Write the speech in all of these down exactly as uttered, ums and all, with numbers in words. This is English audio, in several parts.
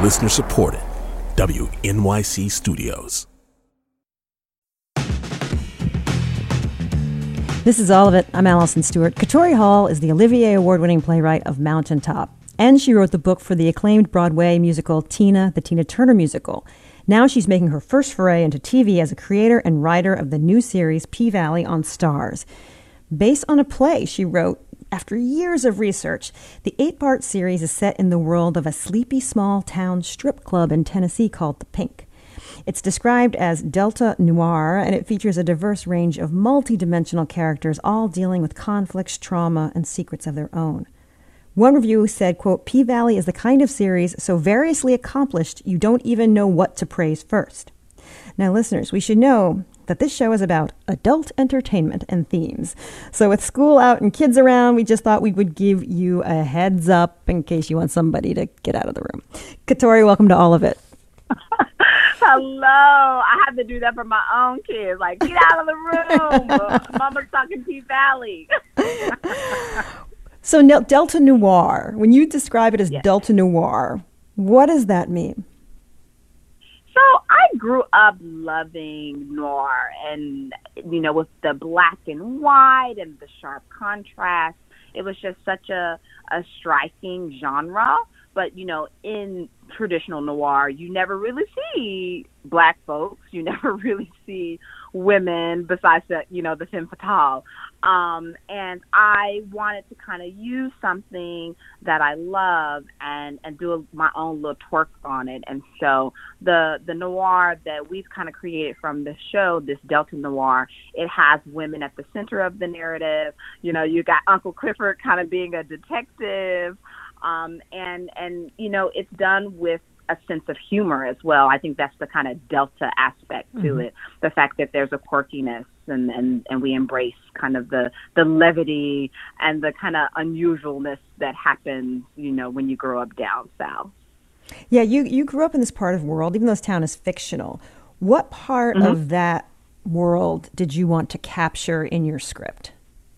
Listener supported. W N Y C Studios. This is All of It. I'm Allison Stewart. Katori Hall is the Olivier Award-winning playwright of Mountaintop, and she wrote the book for the acclaimed Broadway musical Tina, the Tina Turner musical. Now she's making her first foray into T V as a creator and writer of the new series P-Valley on Starz. Based on a play she wrote after years of research, the eight-part series is set in the world of a sleepy small-town strip club in Tennessee called The Pink. It's described as Delta Noir, and it features a diverse range of multi-dimensional characters, all dealing with conflicts, trauma, and secrets of their own. One review said, quote, P-Valley is the kind of series so variously accomplished you don't even know what to praise first. Now, listeners, we should know that this show is about adult entertainment and themes. So with school out and kids around, we just thought we would give you a heads up in case you want somebody to get out of the room. Katori, welcome to All of It. Hello. I have to do that for my own kids. Like, get out of the room. Mama's talking P-Valley. So Delta Noir, when you describe it as yes. Delta Noir, what does that mean? So I grew up loving noir and, you know, with the black and white and the sharp contrast. It was just such a, a striking genre. But, you know, in traditional noir, you never really see black folks. You never really see women besides the, you know, the femme fatale. Um, and I wanted to kind of use something that I love and, and do a, my own little twerk on it. And so the, the noir that we've kind of created from the show, this Delta Noir, it has women at the center of the narrative. You know, you got Uncle Clifford kind of being a detective. Um, and, and, you know, it's done with a sense of humor as well. I think that's the kind of Delta aspect to mm-hmm. it. The fact that there's a quirkiness and, and, and we embrace kind of the, the levity and the kind of unusualness that happens, you know, when you grow up down south. Yeah, you, you grew up in this part of the world, even though this town is fictional. What part mm-hmm. of that world did you want to capture in your script?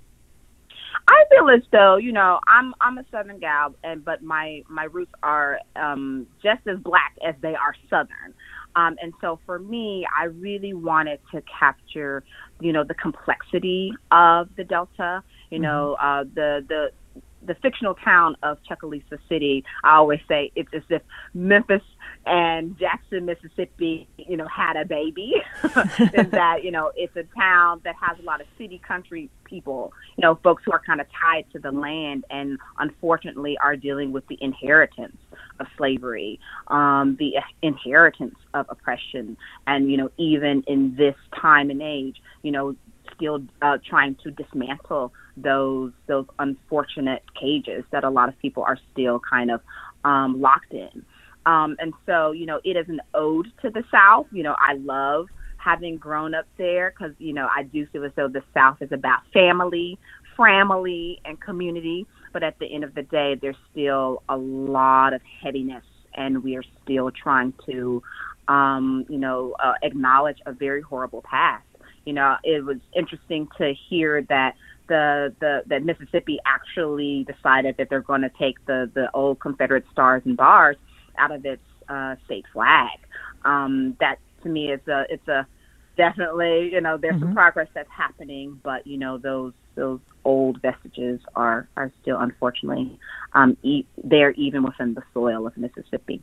I feel as though, you know, I'm I'm a Southern gal, and but my, my roots are um, just as black as they are Southern. Um, and so for me, I really wanted to capture, you know, the complexity of the Delta, you know, uh, the, the, the fictional town of Chucalissa City. I always say it's as if Memphis and Jackson, Mississippi, you know, had a baby. Is that, you know, it's a town that has a lot of city country people, you know, folks who are kind of tied to the land and unfortunately are dealing with the inheritance of slavery, um, the inheritance of oppression. And, you know, even in this time and age, you know, still uh, trying to dismantle those those unfortunate cages that a lot of people are still kind of um, locked in. Um, and so, you know, it is an ode to the South. You know, I love having grown up there because, you know, I do feel as though the South is about family, family, and community. But at the end of the day, there's still a lot of heaviness, and we are still trying to, um, you know, uh, acknowledge a very horrible past. You know, it was interesting to hear that the the that Mississippi actually decided that they're going to take the, the old Confederate stars and bars out of its uh, state flag. Um, that to me is a it's a definitely, you know, there's mm-hmm. some progress that's happening, but you know those those old vestiges are are still unfortunately um, e- there even within the soil of Mississippi.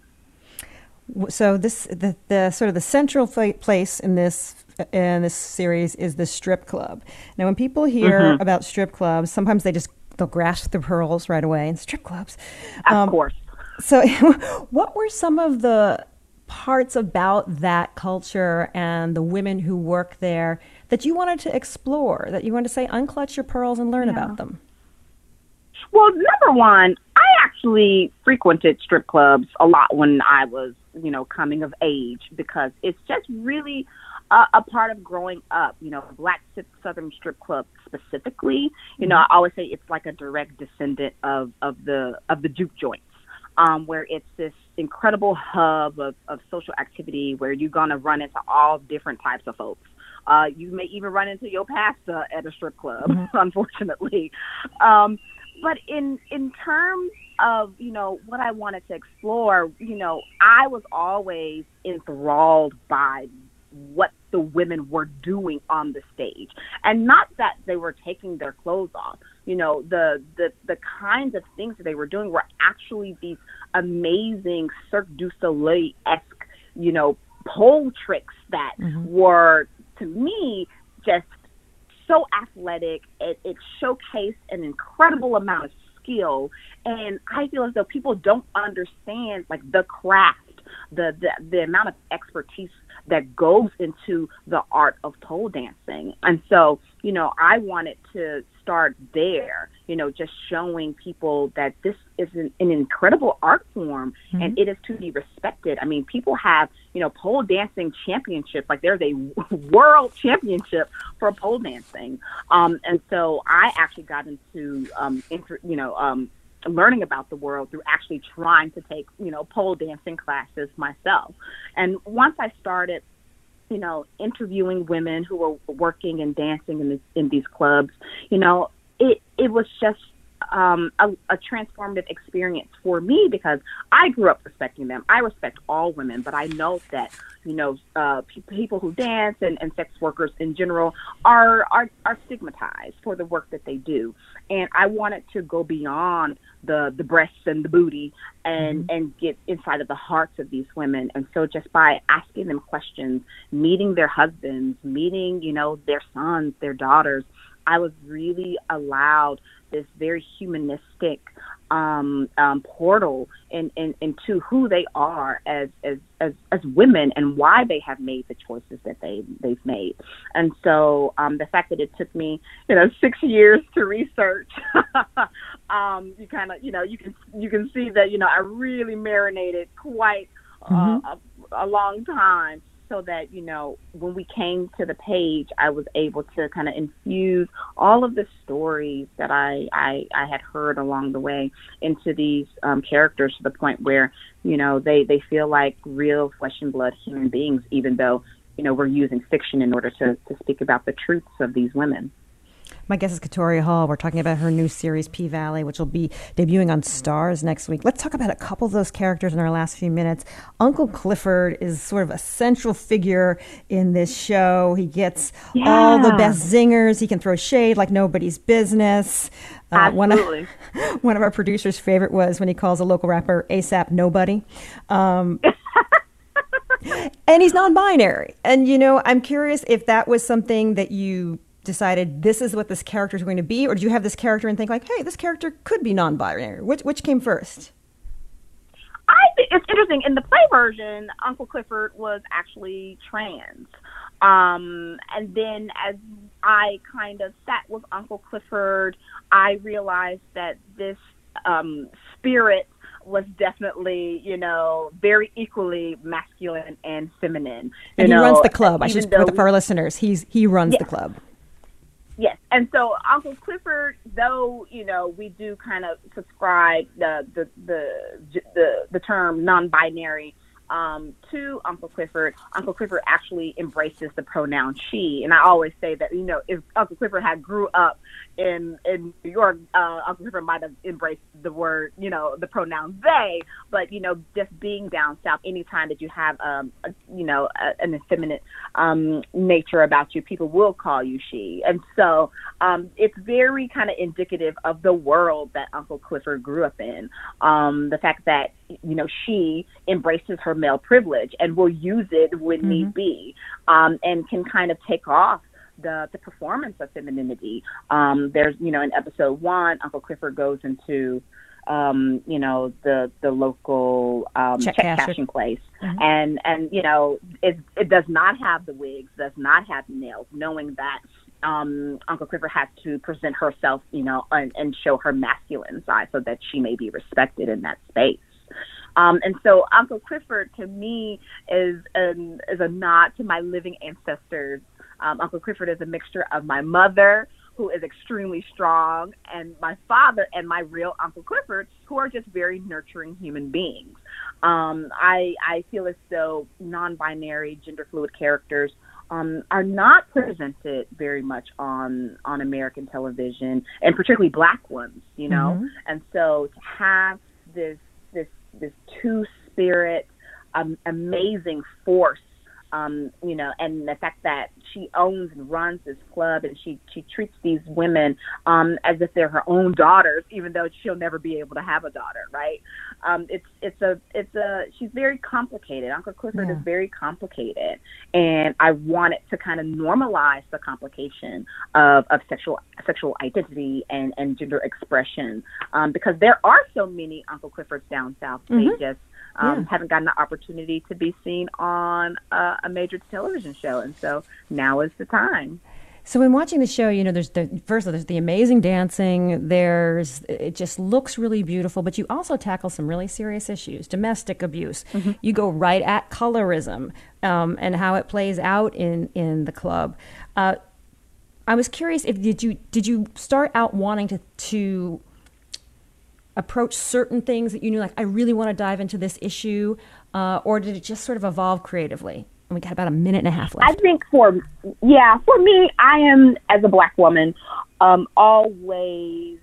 So this the, the sort of the central place in this in this series is the strip club. Now, when people hear mm-hmm. about strip clubs, sometimes they just they'll grasp the pearls right away in strip clubs. Of um, course. So, what were some of the parts about that culture and the women who work there that you wanted to explore? That you wanted to say, unclutch your pearls and learn yeah. about them? Well, number one, I actually frequented strip clubs a lot when I was, you know, coming of age because it's just really a, a part of growing up. You know, Black Southern strip club specifically. You know, I always say it's like a direct descendant of, of the of the juke joints, um, where it's this incredible hub of, of social activity where you're gonna run into all different types of folks. Uh, you may even run into your pastor at a strip club, mm-hmm. unfortunately. Um, but in in terms of, you know, what I wanted to explore, you know, I was always enthralled by what the women were doing on the stage, and not that they were taking their clothes off. You know, the the the kinds of things that they were doing were actually these amazing Cirque du Soleil-esque, you know, pole tricks that mm-hmm. were, to me, just so athletic. It, it showcased an incredible amount of skill, and I feel as though people don't understand, like, the craft, the the, the amount of expertise that goes into the art of pole dancing. And so, you know, I wanted to start there, you know, just showing people that this is an, an incredible art form, mm-hmm. and it is to be respected. I mean, people have, you know, pole dancing championships, like there's a world championship for pole dancing. Um, and so I actually got into, um, inter, you know, um, learning about the world through actually trying to take, you know, pole dancing classes myself. And once I started, you know, interviewing women who were working and dancing in, this, in these clubs, you know, it, it was just um, a, a transformative experience for me, because I grew up respecting them. I respect all women, but I know that, you know, uh, pe- people who dance and, and sex workers in general are, are are stigmatized for the work that they do. And I wanted to go beyond the, the breasts and the booty and, mm-hmm. and get inside of the hearts of these women. And so just by asking them questions, meeting their husbands, meeting, you know, their sons, their daughters, I was really allowed this very humanistic um, um, portal in, in, into who they are as, as as as women, and why they have made the choices that they they've made. And so um, the fact that it took me, you know, six years to research, um, you kind of, you know, you can you can see that, you know, I really marinated quite uh, mm-hmm. a, a long time, so that, you know, when we came to the page, I was able to kind of infuse all of the stories that I, I, I had heard along the way into these um, characters, to the point where, you know, they, they feel like real flesh and blood human beings, even though, you know, we're using fiction in order to, to speak about the truths of these women. My guest is Katoria Hall. We're talking about her new series, P-Valley, which will be debuting on Starz next week. Let's talk about a couple of those characters in our last few minutes. Uncle Clifford is sort of a central figure in this show. He gets yeah. all the best zingers. He can throw shade like nobody's business. Uh, Absolutely. One of, one of our producers' favorite was when he calls a local rapper ASAP Nobody. Um, and he's non-binary. And, you know, I'm curious if that was something that you decided this is what this character is going to be, or did you have this character and think like, hey, this character could be non-binary? Which which came first? I think it's interesting. In the play version, Uncle Clifford was actually trans. Um, and then as I kind of sat with Uncle Clifford, I realized that this um, spirit was definitely, you know, very equally masculine and feminine. And you he know, runs the club. I should for, the, for our listeners, he's he runs yeah. the club. Yes, and so Uncle Clifford, though, you know, we do kind of subscribe the the the the, the term non-binary um, to Uncle Clifford. Uncle Clifford actually embraces the pronoun she, and I always say that, you know, if Uncle Clifford had grew up in in New York, uh, Uncle Clifford might have embraced the word, you know, the pronoun they. But, you know, just being down south, anytime that you have, um, a, you know, a, an effeminate um, nature about you, people will call you she. And so um, it's very kind of indicative of the world that Uncle Clifford grew up in. Um, the fact that, you know, she embraces her male privilege and will use it when mm-hmm. need be, um, and can kind of take off the the performance of femininity. Um, there's, you know, in episode one, Uncle Clifford goes into, um, you know, the the local um, check, check cashing place, mm-hmm. and and you know, it it does not have the wigs, does not have nails, knowing that um, Uncle Clifford has to present herself, you know, and, and show her masculine side so that she may be respected in that space. Um, and so Uncle Clifford, to me, is an, is a nod to my living ancestors. Um, Uncle Clifford is a mixture of my mother, who is extremely strong, and my father and my real Uncle Clifford, who are just very nurturing human beings. Um, I, I feel as though non-binary, gender-fluid characters um, are not presented very much on on American television, and particularly Black ones, you know. Mm-hmm. And so to have this this this two-spirit, um, amazing force, um, you know, and the fact that she owns and runs this club, and she, she treats these women um, as if they're her own daughters, even though she'll never be able to have a daughter, right? Um, it's it's a it's a she's very complicated. Uncle Clifford yeah. is very complicated, and I wanted to kind of normalize the complication of, of sexual sexual identity and, and gender expression, um, because there are so many Uncle Cliffords down south. Mm-hmm. They just Um, yeah. haven't gotten the opportunity to be seen on uh, a major television show, and so now is the time. So in watching the show, you know, there's the first there's the amazing dancing. There's it just looks really beautiful, but you also tackle some really serious issues, domestic abuse. Mm-hmm. You go right at colorism um, and how it plays out in in the club. Uh, I was curious if did you did you start out wanting to to approach certain things that you knew, like, I really want to dive into this issue, uh, or did it just sort of evolve creatively? And we got about a minute and a half left. I think for, yeah, for me, I am, as a Black woman, um, always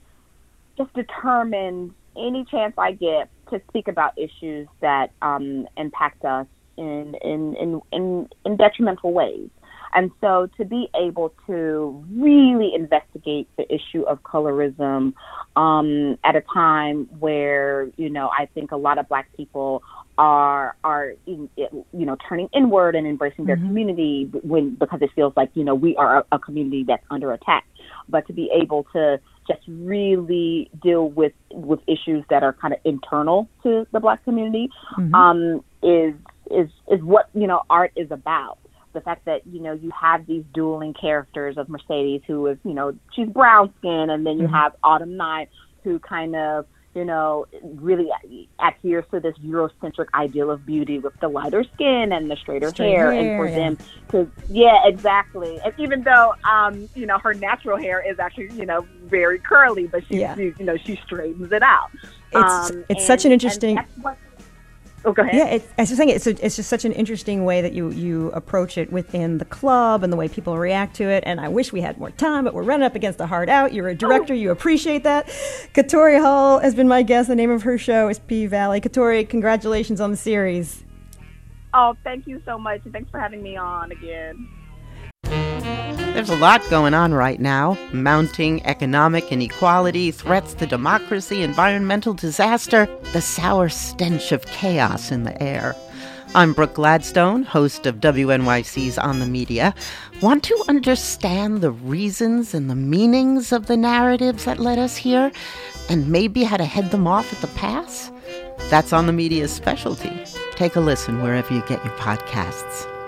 just determined any chance I get to speak about issues that um, impact us in, in, in, in, in detrimental ways. And so to be able to really investigate the issue of colorism um, at a time where, you know, I think a lot of Black people are, are in, you know, turning inward and embracing their mm-hmm. community when because it feels like, you know, we are a, a community that's under attack. But to be able to just really deal with, with issues that are kind of internal to the Black community mm-hmm. um, is, is, is what, you know, art is about. The fact that, you know, you have these dueling characters of Mercedes, who is, you know, she's brown skin, and then you mm-hmm. have Autumn Night, who kind of, you know, really adheres to this Eurocentric ideal of beauty with the lighter skin and the straighter Straight hair. hair. And for yeah. them to, yeah, exactly. And even though, um, you know, her natural hair is actually, you know, very curly, but she, yeah. she you know, she straightens it out. It's, um, it's and, such an interesting... Oh, go ahead. Yeah, it, I was just saying it's, a, it's just such an interesting way that you, you approach it within the club and the way people react to it. And I wish we had more time, but we're running up against a hard out. You're a director. Oh. You appreciate that. Katori Hall has been my guest. The name of her show is P-Valley. Katori, congratulations on the series. Oh, thank you so much. And thanks for having me on again. There's a lot going on right now. Mounting economic inequality, threats to democracy, environmental disaster, the sour stench of chaos in the air. I'm Brooke Gladstone, host of W N Y C's On the Media. Want to understand the reasons and the meanings of the narratives that led us here, and maybe how to head them off at the pass? That's On the Media's specialty. Take a listen wherever you get your podcasts.